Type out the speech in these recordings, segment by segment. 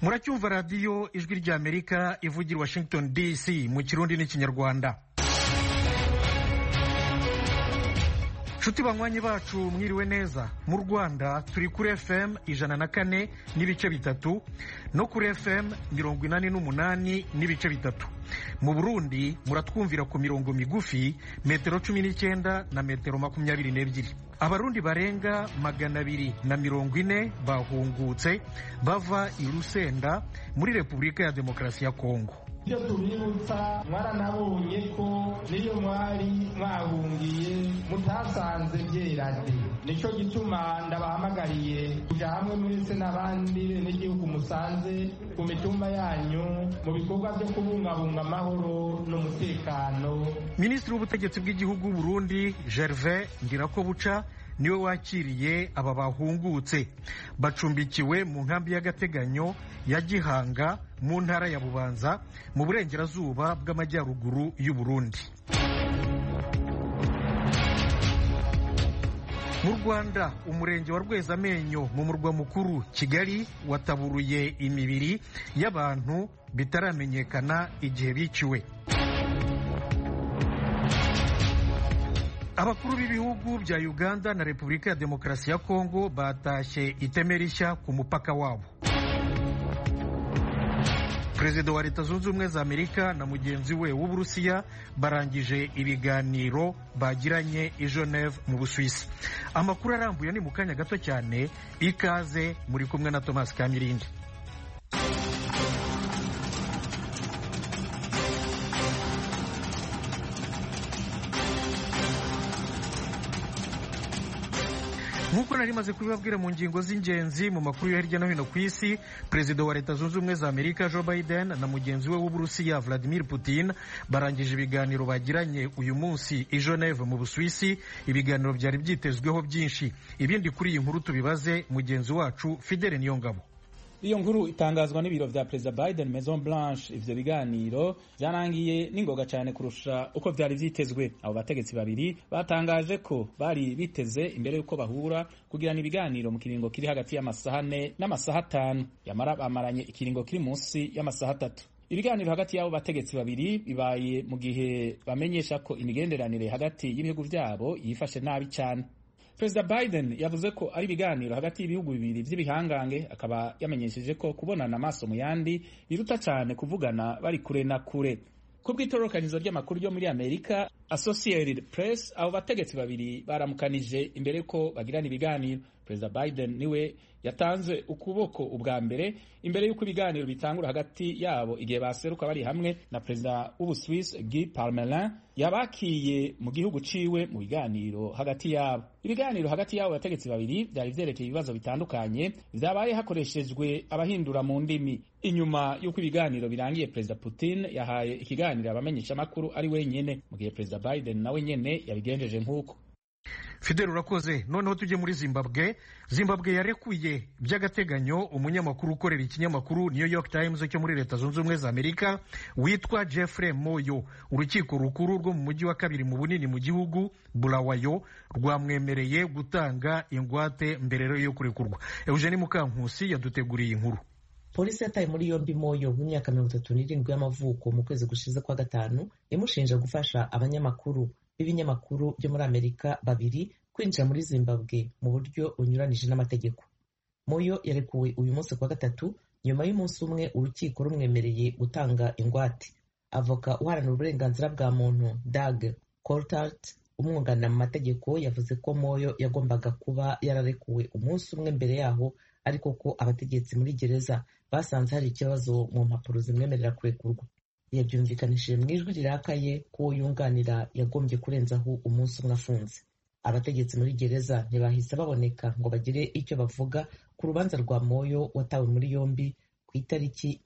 muracyumva radiyo ijwi ry'Amerika ivugira Washington DC mu Kirundi n'Ikinyarwanda. Nshuti banywanyi bacu mwiriwe neza. Mu Rwanda turi kuri FM 104 n'ibice bitatu no kuri FM 88 n'ibice bitatu. Mu Burundi muratwumvira ku mirongo migufi metero 19 na metero 22. Abarundi barenga 240 bahungutse bava i Rusenda muri Repubulika ya Demokarasi ya Kongo. Ibyo tubibutsa mwaranabonye ko niyo mwari mwahungiye mutasanze byerade, nico gituma ndabahamagariye kuja hamwe muri se n'abandi n'igihugu musanze ku mitumba yanyu mu bikorwa byo kubungabunga amahoro n'umutekano. Minisitiri w'ubutegetsi bw'igihugu Burundi Gervais Ndirakobuca niwe wakiriye aba bahungutse, bacumbikiwe mu nkambi y'agateganyo ya Gihanga mu ntara ya Bubanza mu burengerazuba bw'amajyaruguru y'u Burundi. Mu Rwanda umurenge wa Rwezamenyo mu murwa mukuru Kigali wataburuye imibiri y'abantu bitaramenyekana igihe biciwe. Abakuru b'ibihugu bya Uganda na Repubulika ya Demokarasi ya Kongo batashye iteme rishya ku mupaka wabo. Perezida wa Leta Zunze Ubumwe za Amerika na mugenzi we w'Uburusiya barangije ibiganiro bagiranye i Geneve mu Busuwisi. Amakuru arambuye ni mu kanya gato cyane, ikaze muri kumwe na Thomas Kamirindi. Nk'uko nari maze kubibabwira mu ngingo z'ingenzi mu makuru yo hirya no hino ku isi, Perezida wa Leta Zunze Ubumwe za Amerika Joe Biden na mugenzi we w'Uburusiya Vladimir Putin barangije ibiganiro bagiranye uyu munsi i Geneve mu Busuwisi. Ibiganiro byari byitezweho byinshi. Ibindi kuri iyi nkuru tubibaze mugenzi wacu Fidele Niyongabo. Iyo nkuru itangazwa n'ibiro vya Perezida Biden Maison Blanche. Ivyo biganiro vyarangiye n'ingoga cyane kurusha uko vyari vyitezwe. Abo bategetsi babiri batangaje ko bari biteze imbere yuko bahura kugirana ibiganiro mu kiringo kiri hagati y'amasaha 4 n'amasaha 5, yamara bamaranye ikiringo kiri munsi y'amasaha 3. Ibiganiro hagati y'abo bategetsi babiri bibaye mu gihe bamenyesha ko imigenderanire hagati y'ibihugu vyabo yifashe nabi cyane. Perezida Biden yavuze ko ari ibiganiro hagati y'ibihugu bibiri vy'ibihangange, akaba yamenyesheje ko kubonana amaso mu yandi biruta cyane kuvugana bari kure na kure. Ku bw'itororokanizo ry'amakuru yo muri Amerika Associated Press, abo bategetsi babiri baramukanije imbere ko bagirana ibiganiro. Perezida Biden niwe yatanze ukuboko ubwa mbere imbere y'uko ibiganiro bitangura hagati yabo igihe baseruka bari hamwe na Perezida w'Ubusuwisi Guy Parmelin yabakiye mu gihugu ciwe mu biganiro hagati yabo. Ibiganiro hagati yabo bategetsi babiri byari vyerekeye ibibazo bitandukanye vyabaye hakoreshejwe abahindura mu ndimi. Inyuma y'uko ibiganiro birangiye, Perezida Putin yahaye ikiganiro abamenyesha makuru ari wenyene, mu gihe Perezida Biden nawe nyene yabigenjeje nk'uko. Fidel urakoze. Noneho tujye muri Zimbabwe. Zimbabwe yarekuye by'agateganyo umunyamakuru ukorera ikinyamakuru New York Times cyo muri Leta Zunze Ubumwe za Amerika witwa Jeffrey Moyo. Urukiko rukuru rwo mu mujyi wa kabiri mu bunini mu gihugu Bulawayo rwamwemereye gutanga ingwate mbere yo kurekurwa. Eugene Mukankusi yaduteguriye inkuru. Polisi yataye muri yombi Moyo w'imyaka 37 y'amavuko mu kwezi gushize kwa gatanu, imushinja gufasha abanyamakuru b'ibinyamakuru byo muri Amerika babiri kwinjira muri Zimbabwe mu buryo bunyuranije n'amategeko. Moyo yarekuwe uyu munsi kwa gatatu nyuma y'umunsi umwe urukiko rumwemereye gutanga ingwate. Avoka uharanira uburenganzira bwa muntu Doug Coulthard umwunganira mu mategeko yavuze ko Moyo yagombaga kuba yararekuwe umunsi umwe mbere yaho, ariko ko abategetsi muri gereza basanze hari ikibazo mu mpapuro zimwemerera kurekurwa. Yabyumvikanishije mu ijwi rirakaye ko uwo yunganira yagombye kurenzaho umunsi umwe afunze. Abategetsi muri gereza ntibahise baboneka ngo bagire icyo bavuga ku rubanza rwa Moyo watawe muri yombi ku itariki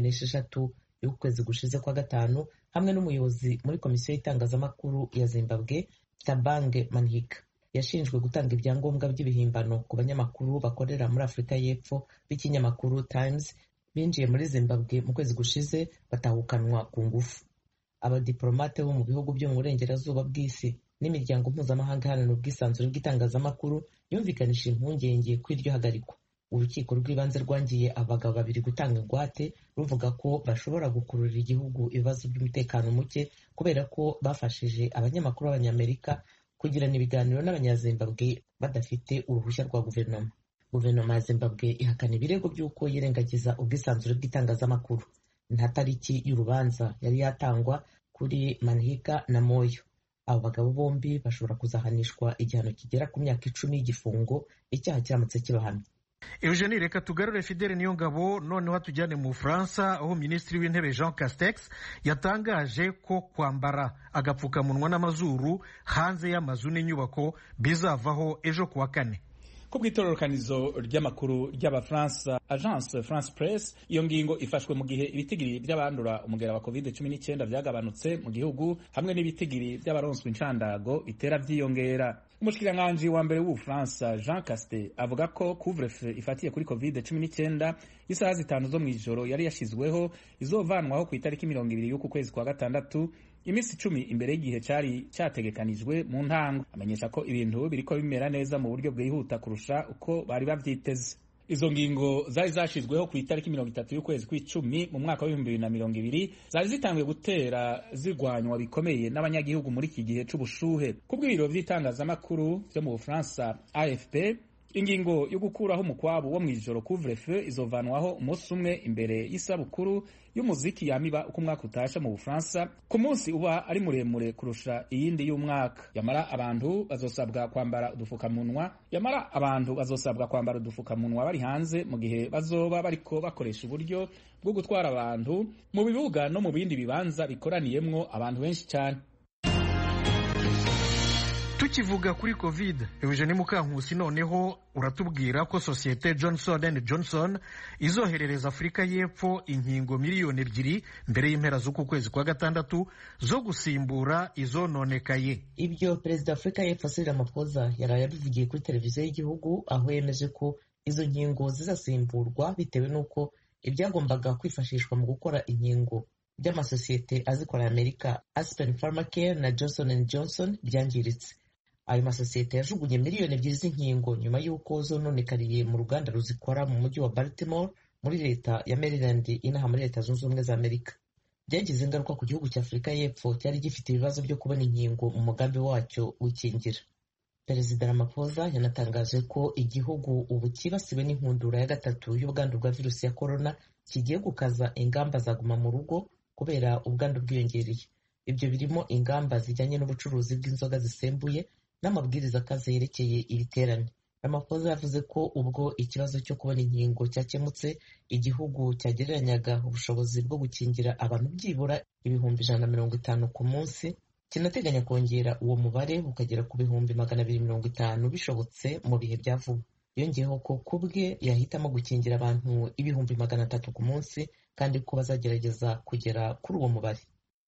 26 y'ukwezi gushize kwa gatanu, hamwe n'umuyobozi muri komisiyo y'itangazamakuru ya Zimbabwe Thabang Manhika. Yashinjwe gutanga ibyangombwa by'ibihimbano ku banyamakuru bakorera muri Afurika y'Epfo b'ikinyamakuru Times binjiye muri Zimbabwe mu kwezi gushize batahukanwa ku ngufu. Abadiplomate bo mu bihugu byo mu burengerazuba bw'isi n'imiryango mpuzamahanga iharanira ubwisanzure bw'itangazamakuru yumvikanishije impungenge ko iryo hagarikwa. urukiko rw'ibanze rwangiye abagabo babiri gutanga ingwate ruvuga ko bashobora gukururira igihugu ibibazo by'umutekano muke kubera ko bafashije abanyamakuru b'abanyamerika kugirana ibiganiro n'abanyazimbabwe badafite uruhushya rwa guverinoma ya Zimbabwe ihakana ibirego by'uko yirengagiza ubwisanzure bw'itangazamakuru. Nta tariki y'urubanza yari yatangwa kuri Manhika na Moyo. Abo bagabo bombi bashobora kuzahanishwa igihano kigera ku myaka 10 y'igifungo icyaha kiramutse kibahamye. Eugenie, reka tugarure Fidele Niyongabo noneho tujyane mu Bufaransa aho Minisitiri w'Intebe Jean Castex yatangaje ko kwambara agapfukamunwa n'amazuru hanze y'amazu n'inyubako bizavaho ejo kuwa kane. Ku bw'itororokanizo ry'amakuru ry'Abafaransa Agence France Presse, iyo ngingo ifashwe mu gihe ibitigiri by'abandura umugera wa COVID-19 byagabanutse mu gihugu hamwe n'ibitigiri by'abaronswe incandago bitera byiyongera. Umushikiranganji wa mbere w'Ubufaransa Jean Castex avuga ko couvre-feu ifatiye kuri COVID-19 isaha 5 zo mw'ijoro yari yashizweho izovanwaho ku itariki 20 y'uku kwezi kwa gatandatu, iminsi 10 imbere y'igihe cyari cyategekanijwe mu ntango. Amenyesha ko ibintu biriko bimera neza mu buryo bwihuta kurusha uko bari bavyiteze. Izo ngingo zari zashizweho ku itariki 30 y'ukwezi kw'icumi mu mwaka wa 2020 zari zitangiye gutera zirwanywa bikomeye n'abanyagihugu muri iki gihe c'ubushuhe. Kubw'ibiro vy'itangazamakuru vyo mu Bufaransa AFP, ingingo yo gukuraho umukwabu wo mw'ijoro couvre-feu izovanwaho umunsi umwe imbere y'isabukuru y'umuziki yamiba uko umwaka utasha mu Bufaransa, ku munsi uba ari muremure kurusha iyindi y'umwaka. Yamara abantu bazosabwa kwambara udufukamunwa bari hanze mu gihe bazoba bariko bakoresha uburyo bwo gutwara abantu mu bibuga no mu bindi bibanza bikoraniyemwo abantu benshi cyane. Tukivuga kuri Covid, Eugenie Mukankusi, noneho uratubwira ko sosiyete Johnson & Johnson izoherereza Afurika y'Epfo inkingo miliyoni 2 mbere y'impera z'uku kwezi kwa gatandatu zo gusimbura izononekaye. Ibyo Perezida Afurika y'Epfo Cyril Ramaphosa yaraye abivugiye kuri televiziyo y'igihugu, aho yemeje ko izo nkingo zizasimburwa bitewe n'uko ibyagombaga kwifashishwa mu gukora inkingo by'amasosiyete azikora Amerika Aspen Pharmacare na Johnson & Johnson byangiritse. Ayo masosiyete yajugunye miliyoni 2 z'inkingo nyuma y'uko zononekariye mu ruganda ruzikora mu mujyi wa Baltimore muri leta ya Maryland inaha muri Leta Zunze Ubumwe za Amerika. Byagize ingaruka ku gihugu cya Afurika y'Epfo cyari gifite ibibazo byo kubona inkingo mu mugambi wacyo w'ikingira. Perezida Ramaphosa yanatangaje ko igihugu ubu kibasiwe n'inkundura ya gatatu y'ubwandu bwa virusi ya corona kigiye gukaza ingamba zaguma mu rugo kubera ubwandu bwiyongereye. Ibyo birimo ingamba zijyanye n'ubucuruzi bw'inzoga zisembuye n'amabwiriza akaze yerekeye ibiterane. Ramaphosa yavuze ko ubwo ikibazo cyo kubona inkingo cyakemutse, igihugu cyagereranyaga ubushobozi bwo gukingira abantu byibura ibihumbi 150 ku munsi, kinateganya kongera uwo mubare ukagera ku bihumbi 250 bishobotse mu bihe bya vuba. Yongeyeho ko kubwe yahitamo gukingira abantu ibihumbi 300 ku munsi kandi ko bazagerageza kugera kuri uwo mubare.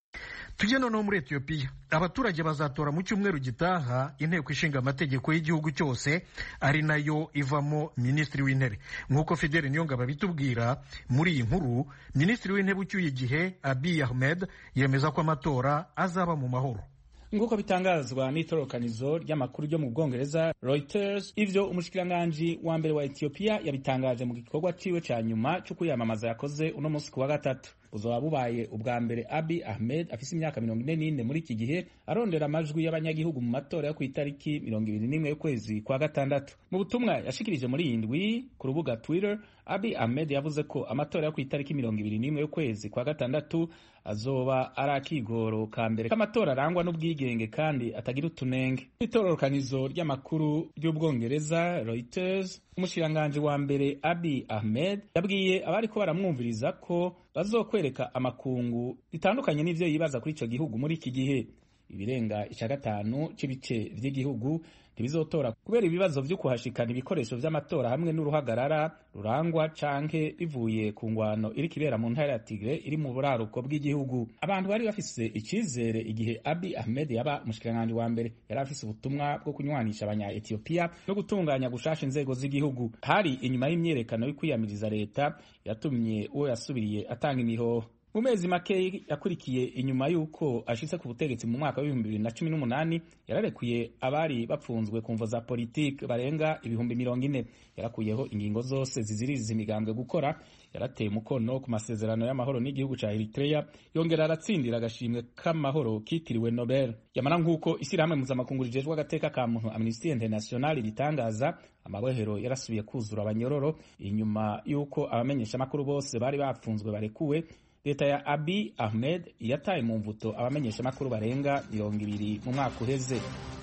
Tujye noneho muri Ethiopia. Abaturage bazatora mu cyumweru gitaha inteko ishinga amategeko y'igihugu cyose, ari nayo ivamo Minisitiri w'Intebe. Nk'uko Fidele Niyongabo bitubwira muri iyi nkuru, Minisitiri w'Intebe ucyuye igihe Abiy Ahmed yemeza ko amatora azaba mu mahoro. Nguko bitangazwa n'itorokanizo ry'amakuru ryo mu Bwongereza Reuters. Ivyo umushikiranganji wa mbere wa Ethiopia yabitangaje mu gikorwa ciwe ca nyuma cyo kwiyamamaza yakoze uno munsi kuwa gatatu. Buzoba bubaye ubwa mbere Abiy Ahmed afise imyaka 44 muri iki gihe arondera amajwi y'abanyagihugu mu matora yo ku itariki 21 y'ukwezi kwa gatandatu. Mu butumwa yashikirije muri iyi ndwi ku rubuga Twitter, Abiy Ahmed yavuze ko amatora yo ku itariki 21 y'ukwezi kwa gatandatu azoba ari akigoro ka mbere k'amatora arangwa n'ubwigenge kandi atagira utunenge. Itororokanizo ry'amakuru ry'Ubwongereza Reuters, umushikiranganji wa mbere Abiy Ahmed yabwiye abariko baramwumviriza ko bazokwereka amakungu bitandukanye n'ivyo yibaza kuri ico gihugu muri iki gihe. Ibirenga 5 c'ibice vy'igihugu ntibizotora kubera ibibazo vyo kuhashikana ibikoresho vy'amatora hamwe n'uruhagarara rurangwa canke bivuye ku ngwano iri kibera mu ntara ya Tigre iri mu buraruko bw'igihugu. Abantu bari bafise icizere igihe Abiy Ahmed yaba umushikiranganji wa mbere. Yari afise ubutumwa bwo kunywanisha abanya Ethiopia no gutunganya gushasha inzego z'igihugu. Hari inyuma y'imyerekano yo kwiyamiriza leta yatumye uwo yasubiriye atanga imihoho. mu mezi make yakurikiye inyuma y'uko ashitse ku butegetsi mu mwaka wa 2018 yararekuye abari bapfunzwe ku mvo za politiki barenga 40,000. Yarakuyeho ingingo zose ziziriza imigambwe gukora, yarateye umukono ku masezerano y'amahoro n'igihugu ca Eritrea, yongera aratsindira agashimwe k'amahoro kitiriwe Nobel. Yamara nk'uko ishyirahamwe mpuzamakungu rijejwe agateka ka muntu Amnesty International ritangaza, amabohero yarasubiye kuzura abanyororo inyuma y'uko abamenyeshamakuru bose bari bapfunzwe barekuwe. Leta ya Abiy Ahmed yataye mu mvuto abamenyeshamakuru barenga 200 mu mwaka uheze.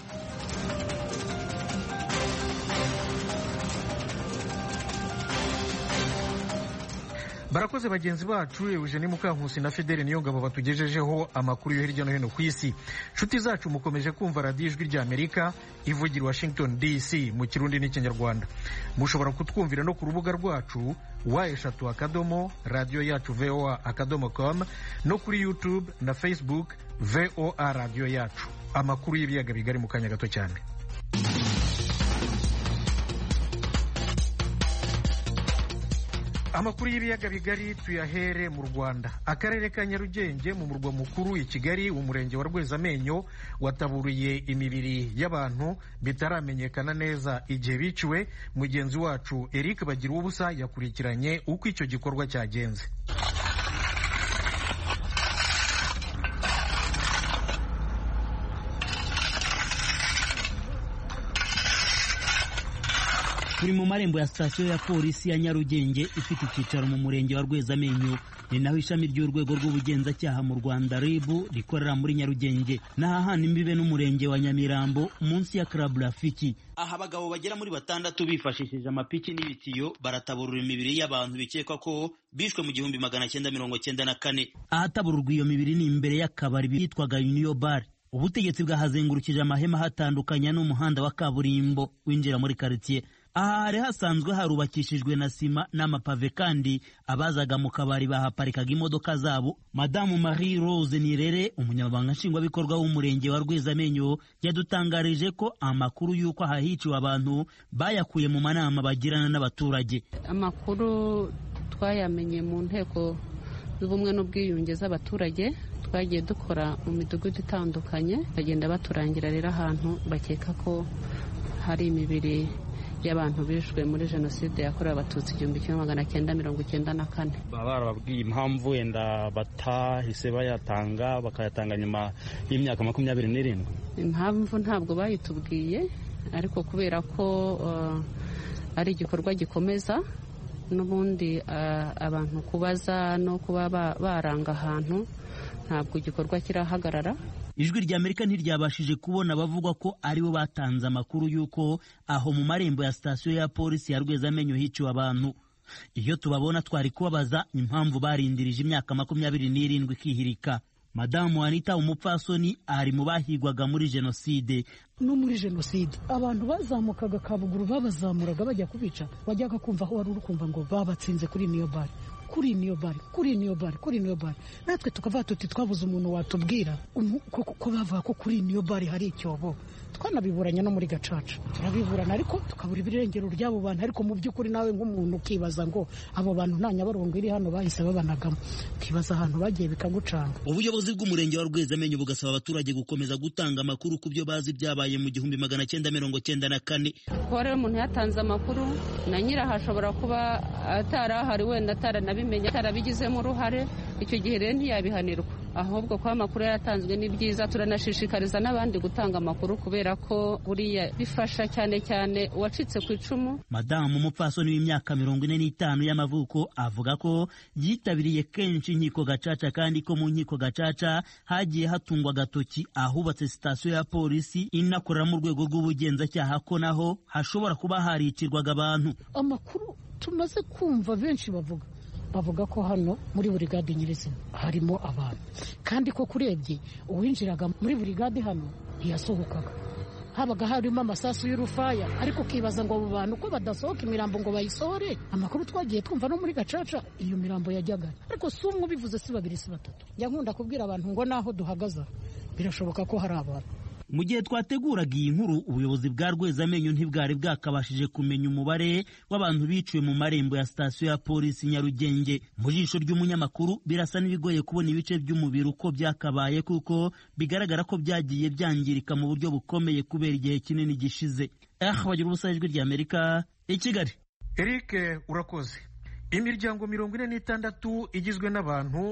Barakoze bagenzi bacu Eugenie Mukankusi na Fidele Niyongabo batugejejeho amakuru yo hirya no hino ku isi. Nshuti zacu mukomeje kumva Radio Ijwi ry'Amerika ivugira Washington DC mu Kirundi n'Ikinyarwanda. Mushobora kutwumvira no ku rubuga rwacu wa3 radio yacu voa.com no kuri YouTube na Facebook VOA radio yacu. Amakuru y'ibiyaga bigari mu kanya gato cyane. Amakuru y'ibiyaga bigari tuyahere mu Rwanda. Akarere ka Nyarugenge mu murwa mukuru i Kigali, umurenge wa Rwezamenyo wataburiye imibiri y'abantu bitaramenyekana neza igihe biciwe. Mugenzi wacu Eric Bagiruwubusa yakurikiranye uko icyo gikorwa cyagenze. Turi mu marembo ya sitasiyo ya polisi ya Nyarugenge ifite icyicaro mu murenge wa Rwezamenyo, ni naho ishami ry'urwego rw'ubugenzacyaha mu Rwanda RIB rikorera muri Nyarugenge, n'ahahana imbibe n'umurenge wa Nyamirambo munsi ya Club Rafiki. Aha abagabo bagera muri 6 bifashishije amapiki n'ibitiyo barataburura imibiri y'abantu bikekwa ko bishwe mu 1994. Ahatabururwa iyo mibiri ni imbere y'akabari bitwaga Union Bar. Ubutegetsi bwahazengurukije amahema hatandukanye n'umuhanda wa kaburimbo winjira muri quartier. Aha hari hasanzwe harubakishijwe na sima n'amapave, kandi abazaga mu kabari bahaparikaga imodoka zabo. Madamu Marie Rose Nirere, umunyamabanga nshingwabikorwa w'umurenge wa Rwezamenyo, yadutangarije ko amakuru y'uko ahahiciwe abantu bayakuye mu manama bagirana n'abaturage. Amakuru twayamenye mu nteko z'ubumwe n'ubwiyunge z'abaturage, twagiye dukora mu midugudu itandukanye, bagenda baturangira rero ahantu bakeka ko hari imibiri y'abantu bishwe muri jenoside yakorewe abatutsi 1994. Barababwiye impamvu wenda batahise bayatanga bakayatanga nyuma y'imyaka 27. Impamvu ntabwo bayitubwiye, ariko kubera ko ari igikorwa gikomeza n'ubundi abantu kubaza no kuba baranga ahantu, ntabwo igikorwa kirahagarara. Ijwi ry'Amerika ntiryabashije kubona bavuga ko aribo batanze amakuru y'uko aho mu marembo ya sitasiyo ya polisi ya Rwezamenyo hiciwe abantu. Iyo tubabona twari kubabaza impamvu barindirije imyaka 27 ikihirika. Madamu Anita umupfasoni ari mu bahigwaga muri jenoside. No muri jenoside abantu bazamukaga Kabuguru, babazamuraga bajya kubica, wajyaga kumva aho wari urukumva ngo babatsinze kuri Union Bar, kuri Union Bar, kuri Union Bar, kuri Union Bar. Natwe tukava tuti twabuze umuntu watubwira ko bavuga ko kuri Union Bar hari icyobo. Twanabiburanya no muri Gacaca turabiburana, ariko tukabura ibirengero ry'abo bantu. Ariko mu by'ukuri nawe nk'umuntu ukibaza ngo abo bantu nta Nyabarongo iri hano bahise babanagamo, ukibaza ahantu bagiye bikagucanga. Ubuyobozi bw'umurenge wa Rwezamenyo bugasaba abaturage gukomeza gutanga amakuru ku byo bazi byabaye mu 1994. Ko rero umuntu yatanze amakuru na nyiraho ashobora kuba atarahari, wenda ataranabimenye, atarabigizemo uruhare, icyo gihe rero ntiyabihanirwa. Ahubwo ko amakuru yatanzwe ni byiza, turanashishikariza n'abandi gutanga amakuru kubera ko buriya bifasha cyane cyane uwacitse ku icumu. Madamu umupfasoni w'imyaka 45 y'amavuko avuga ko yitabiriye kenshi inkiko Gacaca, kandi ko mu nkiko Gacaca hagiye hatungwa agatoki ahubatse sitasiyo ya polisi inakorera mu rwego rw'ubugenzacyaha ko naho hashobora kuba haricirwaga abantu. Amakuru tumaze kumva benshi bavuga ko hano muri burigade nyirizina harimo abantu, kandi ko kurebye uwinjiraga muri burigade hano ntiyasohokaga, habaga harimo amasasu y'urufaya, ariko ukibaza ngo abo bantu ko badasohoka imirambo ngo bayisohore. Amakuru twagiye twumva no muri Gacaca iyo mirambo yajyaga, ariko si umwe ubivuze, si babiri si batatu. Njya nkunda kubwira abantu ngo naho duhagaza birashoboka ko hari abantu. Mu gihe twateguraga iyi nkuru, ubuyobozi bwa Rwezamenyo ntibwari bwakabashije kumenya umubare w'abantu biciwe mu marembo ya sitasiyo ya polisi Nyarugenge. Mu jisho ry'umunyamakuru birasa n'ibigoye kubona ibice by'umubiri uko byakabaye, kuko bigaragara ko byagiye byangirika mu buryo bukomeye kubera igihe kinini gishize. Bagira ubusa, Ijwi ry'Amerika, i Kigali. Eric, urakoze. Imiryango 46 igizwe n'abantu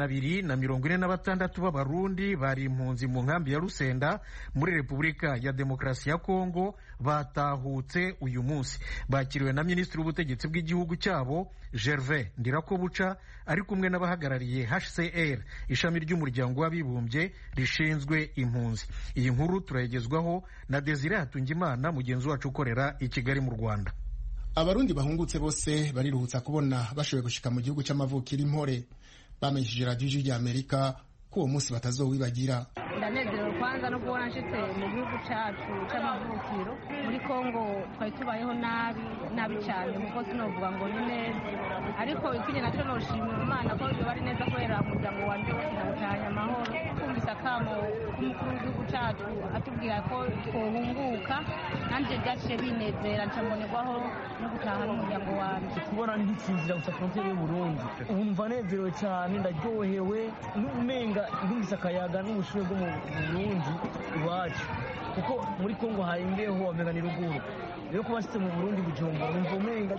246 b'Abarundi bari impunzi mu nkambi ya Rusenda muri Repubulika ya Demokarasi ya Kongo batahutse uyu munsi. Bakiriwe na Minisitiri w'Ubutegetsi bw'igihugu cyabo Gervais Ndirakobuca ari kumwe n'abahagarariye HCR, ishami ry'umuryango w'abibumbye rishinzwe impunzi. Iyi nkuru turayigezwaho na Desire Hatungimana, mugenzi wacu ukorera i Kigali mu Rwanda. Abarundi bahungutse bose bariruhutsa kubona bashoboye gushika mu gihugu c'amavukiro Impore. Bamenyesheje Radio Ijwi ry'Amerika ko uwo munsi batazowibagira. Ndanezerewe kwanza no kubona nshitse mu gihugu cyacu c'amavukiro. Muri Kongo twari tubayeho nabi cyane, kuko sinovuga ngo ni neza, ariko ikinye nacyo noshimira Imana ko bari neza kubera umuryango wanje wose nawutahanye amahoro. Kumvise akamo k'umukuru w'igihugu cyacu atubwira ko twohunguka, nanjye byaciye binezera ncambonerwaho no gutaha n'umuryango wanje. Kubona ntikinzira gusa frontiere y'u Burundi, umva nezerewe cyane, ndaryohewe n'umenga ndumvise akayaga n'ubushuhe bwo mu Burundi iwacu, kuko muri Kongo hari imbeho wamenga ni ruguru. Rero kuba site mu Burundi Bujumbura numva umenga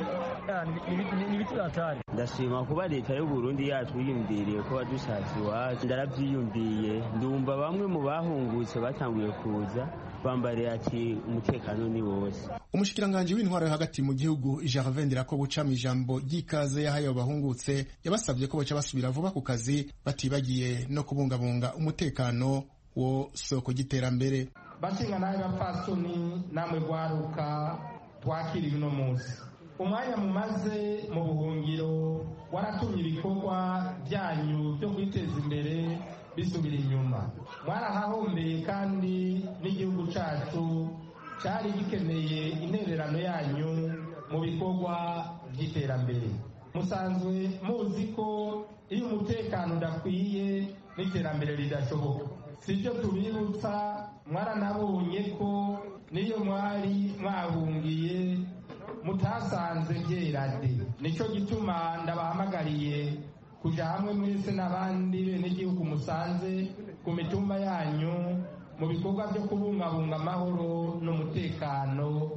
ni biti atari. Ndashima kuba leta y'u Burundi yacu yiyumviriye ko badushatse iwacu, ndarabyiyumviye. Ndumva bamwe mu bahungutse batanguye kuza bambariye ati umutekano ni wose. Umushikiranganje w'intwaro hagati mu gihugu Gervais Ndirakobuca mu ijambo ry'ikaze yahaye abahungutse yabasabye ko baca basubira vuba ku kazi, batibagiye no kubungabunga umutekano wo soko giterambere. Bashinga nawe bapfasoni namwe gwaruka twakiriye uno munsi. Umwanya mumaze mu buhungiro waratumye ibikorwa byanyu byo kwiteza imbere bisubira inyuma. Mwarahahombeye kandi n'igihugu cyacu cyari gikeneye intererano yanyu mu bikorwa by'iterambere. Musanzwe muzi ko iyo umutekano udakwiye n'iterambere ridashoboka. Sibyo tubibutsa, mwaranabonye ko niyo mwari mwahungiye mutasanze byerade. Nicyo gituma ndabahamagariye kuja hamwe mwese n'abandi benegihugu musanze ku mitumba yanyu mu bikorwa byo kubungabunga amahoro n'umutekano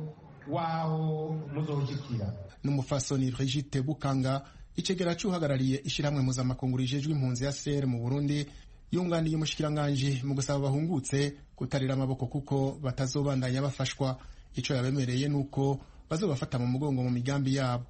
waho muzoshikira. N'umufasoni Brigitte Bukanga, icegera cy'uhagarariye ishyirahamwe mpuzamakungu rijejwe impunzi ya CR mu Burundi, yunganiye umushikiranganje mu gusaba bahungutse kutarira amaboko kuko batazobandanya bafashwa. Ico yabemereye nuko bazobafata mu mugongo mu migambi yabo.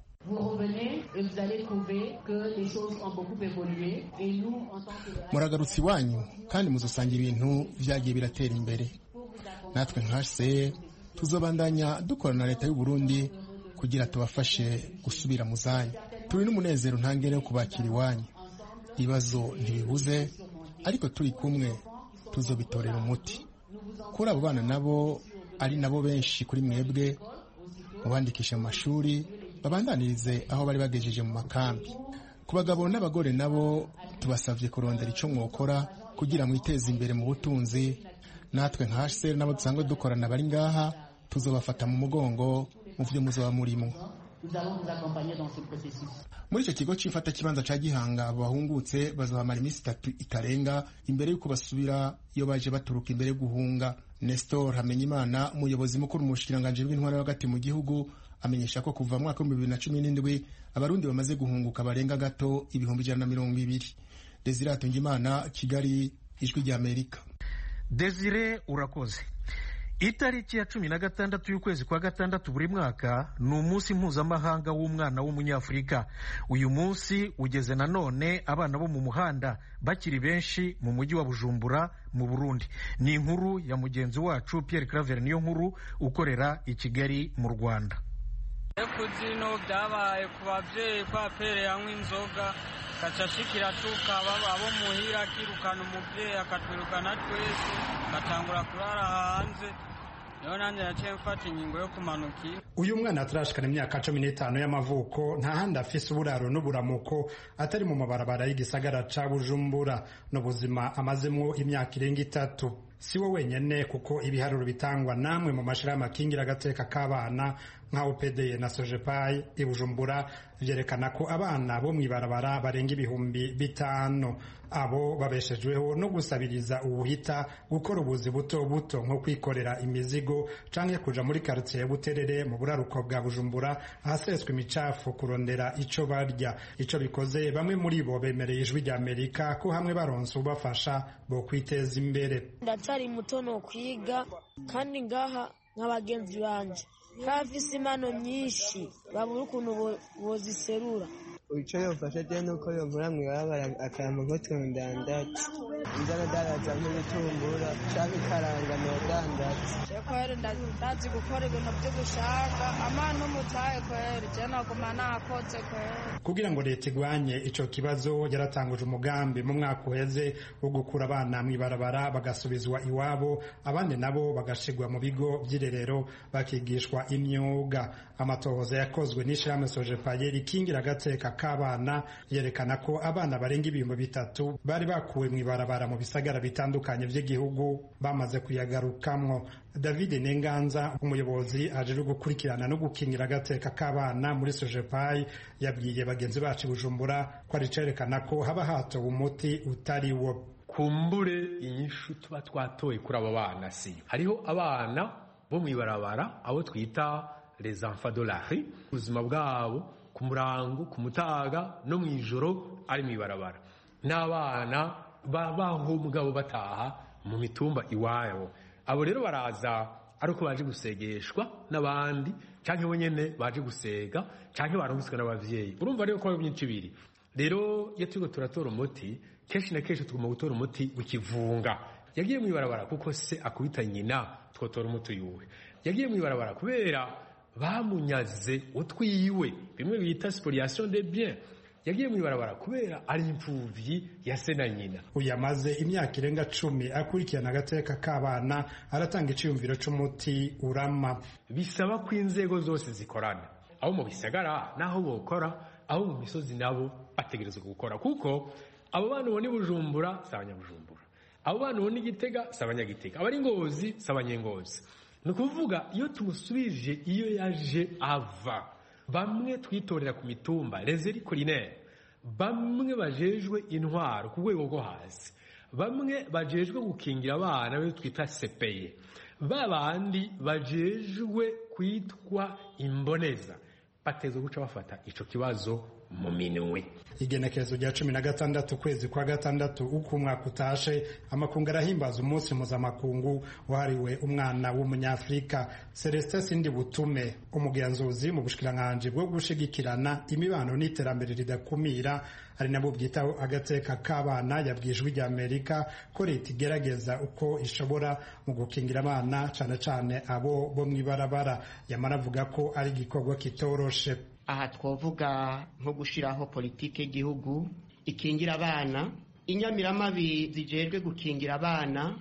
Muragarutse iwanyu kandi muzosanga ibintu vyagiye biratera imbere. Natwe nka HCR tuzobandanya dukorana na leta y'u Burundi kugira tubafashe gusubira mu zanyu. Turi n'umunezero ntangere yo kubakira iwanyu. Ibibazo ntibibuze, ariko turi kumwe tuzobitorera umuti. Kuri abo bana nabo ari nabo benshi kuri mwebwe, mubandikisha mu mashuri babandanirize aho bari bagejeje mu makambi. Ku bagabo n'abagore nabo tubasavye kurondera ico mwokora kugira mwiteze imbere mu butunzi. Natwe nka HCR nabo dusanzwe dukorana bari ngaha tuzobafata mu mugongo mu vyo muzoba murimo. Muri icyo kigo c'ifata kibanza ca Gihanga, abahungutse bazohamara iminsi 3 itarenga imbere yuko basubira iyo baje baturuka imbere guhunga. Nestor Hamenyimana, umuyobozi mukuru mu bushikiranganje bw'intwaro hagati mu gihugu, amenyesha ko kuva mu mwaka wa 2017 abarundi bamaze guhunguka barenga gato 120. Desire Hatungimana, Kigali, Ijwi ry'Amerika. Desire, urakoze. Itariki ya 16 y'ukwezi kwa gatandatu buri mwaka ni umunsi mpuzamahanga w'umwana w'umunyafurika. Uyu munsi ugeze nanone abana bo mu muhanda bakiri benshi mu mujyi wa Bujumbura mu Burundi. Ni inkuru ya mugenzi wacu Pierre Claver niyo nkuru ukorera i Kigali mu Rwanda. Kuzino byabaye ku bavyeyi kwa pere yanywa inzoga kacashikira tuka abo muhira kirukana umuvyeyi akatwirukana twese katangura kurara hanze. Niyo nanjye yaciye mfata ingingo yo kumanukira. Uyu mwana atarashikana imyaka 15 y'amavuko nta handi afise uburaro n'uburamuko atari mu mabarabara y'igisagara ca Bujumbura, n'ubuzima amazemwo imyaka irenga 3. si wo wenyene kuko ibiharuro bitangwa namwe mu mashirahamwe akingira agateka k'abana nka OPDE na Sojepai i Bujumbura vyerekana ko abana bo mw'ibarabara barenga 5,000 abo babeshejweho no gusabiriza ubuhita gukora ubuzi buto buto nko kwikorera imizigo canke kuja muri quartier Buterere mu buraruko bwa Bujumbura ahaseswe imicafu kurondera ico barya. Ico bikoze bamwe muri bo bemereye ijwi rya Amerika ko hamwe baronse ubafasha bo kwiteza imbere. Ndacyari muto no kwiga kandi ngaha nk'abagenzi banje bafise impano nyinshi babura ukuntu boziserura. Ico yofasha je nuko yovura mw'ibarabara akantu nkotwe ndandatse inzara daraza nk'ibitumbura canke ikaranga nodandatse. Kweri ndazi gukora ibintu vyo gushaka amana umutaye kweri je naguma nakoze kweri. Kugira ngo leta igwanye ico kibazo yaratanguje umugambi mu mwaka uheze wo gukura abana mw'ibarabara bagasubizwa iwabo, abandi nabo bagashigwa mu bigo vy'irerero bakigishwa imyuga. Amatohoza yakozwe n'ishirahamwe Sojepai rikingira agateka k'abana yerekana ko abana barenga 3,000 bari bakuwe mw'ibarabara mu bisagara bitandukanye vy'igihugu bamaze kuyagarukamwo. David Nenganza, umuyobozi ajejwe gukurikirana no gukingira agateka k'abana muri Sojepai, yabwiye bagenzi bacu Bujumbura ko ari cerekana ko haba hatowe umuti utari wo. Kumbure inyishu tuba twatoye kuri abo bana si hariho abana bo mw'ibarabara abo twita les enfants de la rue, ubuzima bwabo ku murango ku mutaga no mw'ijoro ari mw'ibarabara, n'abana babaho mugabo bataha mu mitumba iwabo. Abo rero baraza ari uko baje gusegeshwa n'abandi canke bo nyene baje gusega canke barungitswe n'abavyeyi. Urumva rero ko byinshi biri. Rero iyo turiko turatora umuti kenshi na kenshi tugomba gutora umuti w'ikivunga. Yagiye mw'ibarabara kuko se akubita nyina, twotora umuti yuwe. Yagiye mw'ibarabara kubera bamunyaze utwiwe, bimwe bita spoliation des biens. Yagiye mw'ibarabara kubera ari impfuvyi ya se na nyina. Uyamaze imyaka irenga 10 akurikirana agateka k'abana, aratanga iciyumviro c'umuti urama. Bisaba ko inzego zose zikorana, aho mu bisagara naho bokora, aho mu misozi nabo bategerezwa gukora, kuko abo bana bo ni Bujumbura s'abanyabujumbura, abo bana bo ni Gitega s'abanyagitega, abari Ngozi s'abanyengozi. Nukuvuga iyo tumusubije iyo yaje ava, bamwe twitorera ku mitumba rezeri collinaire, bamwe bajejwe intwaro ku rwego rwo hasi, bamwe bajejwe gukingira abana be twita sepeye, babandi bajejwe kwitwa imboneza bateze guca bafata ico kibazo mu minwe. Igenekerezo rya 16 kwezi kwa gatandatu uko umwaka utashe, amakungu arahimbaza umunsi mpuzamakungu wahariwe umwana w'umunyafrika. Celestin Sindibutume, umugenzuzi mu bushikiranganji bwo gushigikirana imibano n'iterambere ridakumira ari nabo bwitaho agateka k'abana, yabwijwe rya Amerika ko leta igerageza uko ishobora mu gukingira abana cane cane abo bo mw'ibarabara. Yamara avuga ko ari igikorwa kitoroshe. Aha twovuga nko gushiraho politike y'igihugu ikingira abana, inyamiramabi zijejwe gukingira abana,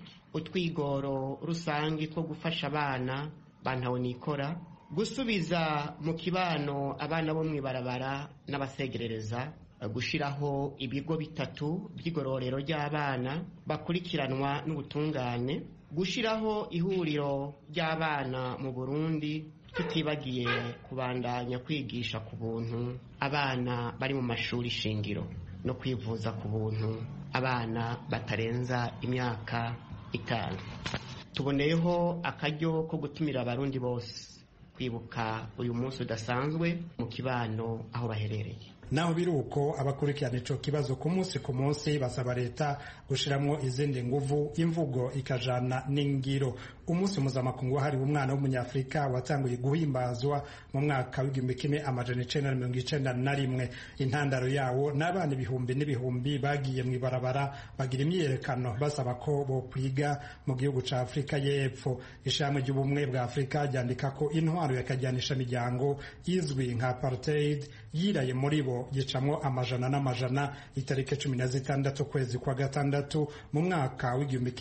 utwigoro rusangi two gufasha abana bantaho nikora, gusubiza mu kibano abana bo mw'ibarabara n'abasegerereza, gushiraho ibigo 3 by'igororero ry'abana bakurikiranwa n'ubutungane, gushiraho ihuriro ry'abana mu Burundi, tutibagiye kubandanya kwigisha ku buntu abana bari mu mashuri shingiro no kwivuza ku buntu abana batarenza imyaka 5. Tuboneyeho akaryo ko gutumira abarundi bose kwibuka uyu munsi udasanzwe mu kibano aho baherereye. Naho biruko abakurikirana ico kibazo ku munsi basaba leta gushiramwo izindi nguvu, imvugo ikajana n'ingiro. Umunsi mpuzamakungu wahariwe umwana w'umunyafrika watanguye guhimbazwa mu mwaka w'1991. Intandaro yawo n'abana ibihumbi n'ibihumbi bagiye mw'ibarabara bagira imyiyerekano basaba ko bo kwiga mu gihugu ca Afrika y'Epfo. Ishami ry'ubumwe bwa Afrika ryandika ko intwaro yakajyanisha imiryango izwi nka apartheid yiraye muri bo gicamwo amajana n'amajana. Itariki 16 kwezi kwa gatandatu mu mwaka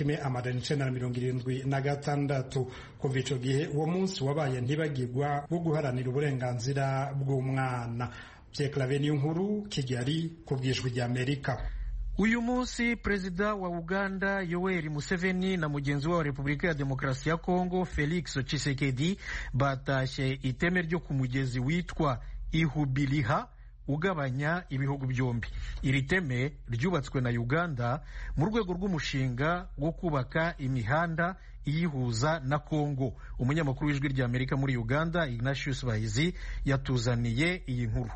w'1976. Kuva ico gihe uwo munsi wabaye ntibagirwa wo guharanira uburenganzira bw'umwana. Pierre Claver Niyonkuru, Kigali, kubwijwi rya Amerika. uyu munsi perezida wa Uganda Yoweri Museveni na mugenzi we wa Repubulika ya Demokarasi ya Kongo Felix Tshisekedi batashye iteme ryo ku mugezi witwa Ihubiliha ugabanya ibihugu byombi. Iri teme ryubatswe na Uganda mu rwego rw'umushinga wo kubaka imihanda iyihuza na Kongo. Umunyamakuru w'ijwi rya Amerika muri Uganda Ignatius Bahizi yatuzaniye iyi nkuru.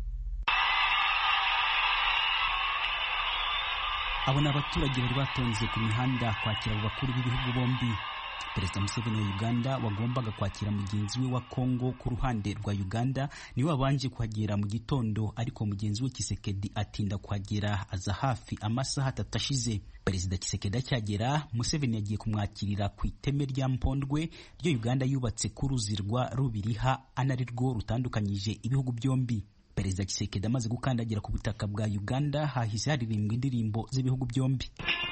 Abo ni abaturage bari batonze ku mihanda kwakira abakuru b'ibihugu bombi. Perezida Museveni wa Uganda wagombaga kwakira mugenzi we wa Kongo ku ruhande rwa Uganda niwe wabanje kuhagera mu gitondo, ariko mugenzi we Tshisekedi atinda kuhagera aza hafi amasaha 3 ashize. Perezida Tshisekedi acyagera, Museveni yagiye kumwakirira ku iteme rya Mpondwe ryo Uganda yubatse ku ruzi rwa Rubiriha, anarirwo rutandukanyije ibihugu byombi. Perezida Tshisekedi amaze gukandagira ku butaka bwa Uganda, hahise haririmbwa indirimbo z'ibihugu byombi.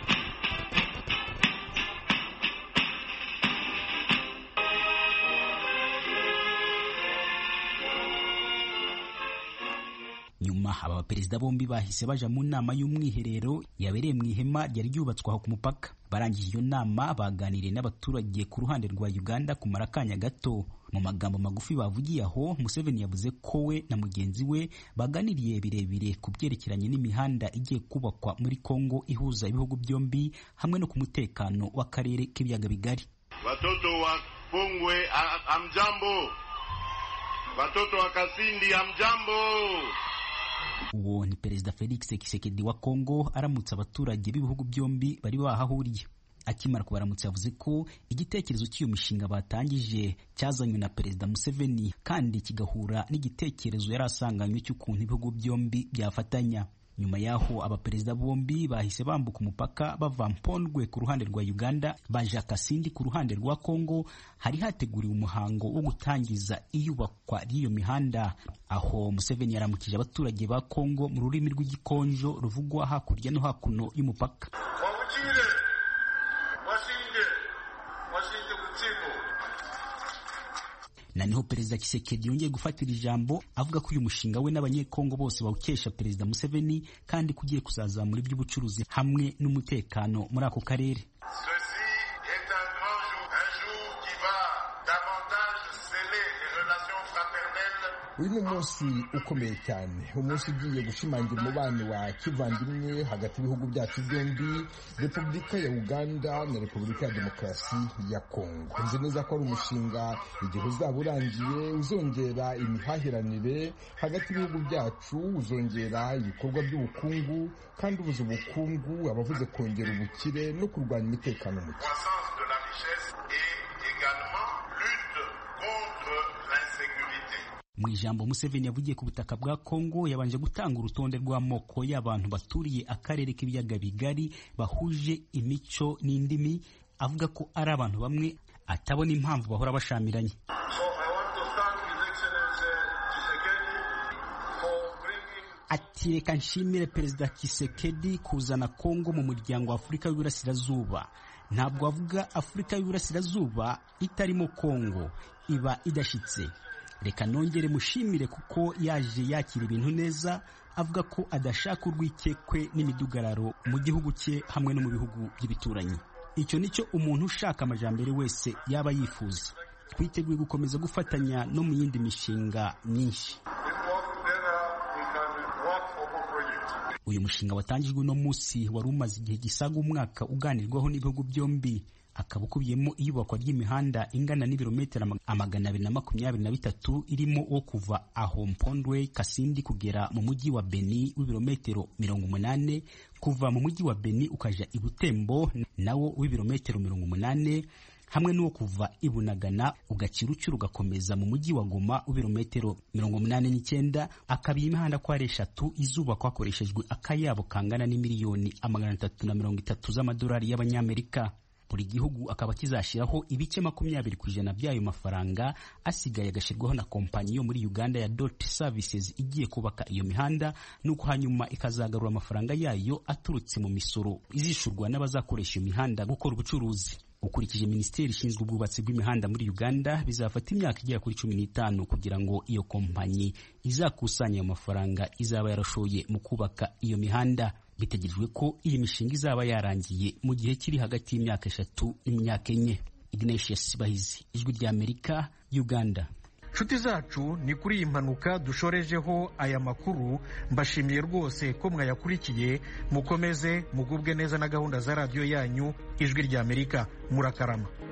Nyuma aba baperezida bombi bahise baja mu nama y'umwiherero yabereye mu ihema ryari ryubatswe aho ku mupaka. Barangije iyo nama baganiriye n'abaturage ku ruhande rwa Uganda kumara akanya gato. Mu magambo magufi bavugiye aho, Museveni yavuze ko we na mugenzi we baganiriye birebire ku byerekeranye n'imihanda igiye kubakwa muri Kongo ihuza ibihugu byombi hamwe no ku mutekano w'akarere k'ibiyaga bigari. Watoto wa Pongwe amjambo, watoto wa Kasindi amjambo. Uwo ni Perezida Felix Tshisekedi wa Kongo aramutse abaturage b'ibihugu byombi bari bahahuriye. Akimara kubaramutsa yavuze ko igitekerezo cy'iyo mishinga batangije cyazanywe na Perezida Museveni kandi kigahura n'igitekerezo yari asanganywe cy'ukuntu ibihugu byombi byafatanya. Nyuma yaho abaperezida bombi bahise bambuka umupaka bava Mpondwe ku ruhande rwa Uganda baja Kasindi ku ruhande rwa Kongo. Hari hateguriwe umuhango wo gutangiza iyubakwa ry'iyo mihanda, aho Museveni yaramukije abaturage ba Kongo mu rurimi rw'igikonjo ruvugwa hakurya no hakuno y'umupaka. Na niho Perezida Tshisekedi yongeye gufatira ijambo avuga ko uyu mushinga we n'abanyekongo bose bawukesha Perezida Museveni kandi kugiye kuzazamura iby'ubucuruzi hamwe n'umutekano muri ako karere. Uyu ni umunsi ukomeye cyane, umunsi ugiye gushimangira umubano wa kivandimwe hagati y'ibihugu byacu byombi, Repubulika ya Uganda na Repubulika ya Demokarasi ya Kongo. Nzi neza ko ari umushinga igihe uzaba urangiye uzongera imihahiranire hagati y'ibihugu byacu, uzongera ibikorwa by'ubukungu, kandi ubuze ubukungu abavuze kongera ubukire no kurwanya umutekano muke. Mu ijambo Museveni yavugiye ku butaka bwa Kongo yabanje gutanga urutonde rw'amoko y'abantu baturiye akarere k'ibiyaga bigari bahuje imico n'indimi, avuga ko ari abantu bamwe atabona impamvu bahora bashamiranye. Ati reka nshimire Perezida Tshisekedi kuzana Kongo mu muryango wa Afurika y'Uburasirazuba. Ntabwo avuga Afurika y'Uburasirazuba itarimo Kongo iba idashitse. Reka nongere mushimire kuko yaje yakira ibintu neza, avuga ko adashaka urwikekwe n'imidugararo mu gihugu cye hamwe no mu bihugu by'ibituranyi. Icyo nicyo umuntu ushaka amajambere wese yaba yifuza. Twiteguye gukomeza gufatanya no mu yindi mishinga myinshi. Uyu mushinga watangijwe no munsi wari umaze igihe gisaga umwaka uganirwaho n'ibihugu byombi, akaba ukubiyemo iyubakwa ry'imihanda ingana n'ibirometero 223 irimo wo kuva aho Mpondwe Kasindi kugera mu mujyi wa Beni w'ibirometero 80, kuva mu mujyi wa Beni ukaja i Butembo nawo w'ibirometero 80, hamwe n'uwo kuva i Bunagana ugacirucuru ugakomeza mu mujyi wa Goma w'ibirometero 89. Akaba imihanda kwa 3 izubakwa hakoreshejwe akayabo kangana n'imiliyoni 330 z'amadolari y'abanyamerika. Buri gihugu akaba kizashiraho ibice 20% by'ayo mafaranga, asigaye agashirwaho na kompanyi yo muri Uganda ya Dot Services igiye kubaka iyo mihanda, nuko hanyuma ikazagarura amafaranga yayo aturutse mu misoro izishurwa n'abazakoresha iyo mihanda gukora ubucuruzi. Ukurikije Minisiteri ishinzwe ubwubatsi bw'imihanda muri Uganda, bizafata imyaka igera kuri 15 kugira ngo iyo kompanyi izakusanya ayo mafaranga izaba yarashoye mu kubaka iyo mihanda. bitegerejwe ko iyi mishinga izaba yarangiye mu gihe kiri hagati y'imyaka 3 n'imyaka 4. Ignatius Bahizi, Ijwi ry'Amerika, Uganda. Nshuti zacu, ni kuri iyi mpanuka dushorejeho aya makuru. Mbashimiye rwose ko mwayakurikiye. Mukomeze mugubwe neza na gahunda za radiyo yanyu Ijwi ry'Amerika. Murakarama.